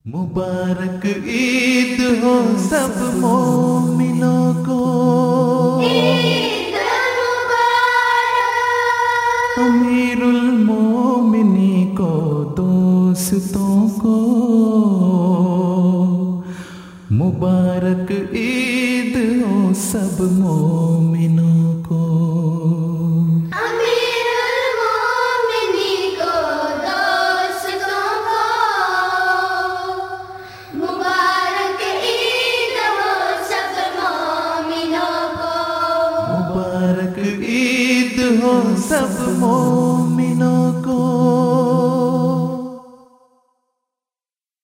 मुबारक ईद हो सब मोमिनों को। ईद मुबारक। अमीरुल मोमिनी को, दोस्तों को मुबारक ईद हो सब मोमिनों को। अमीरुल मोमिनी को, दोस्तों को मुबारक ईद हो सब मोमिनों को। मुबारक ईद हो सब मोमिनों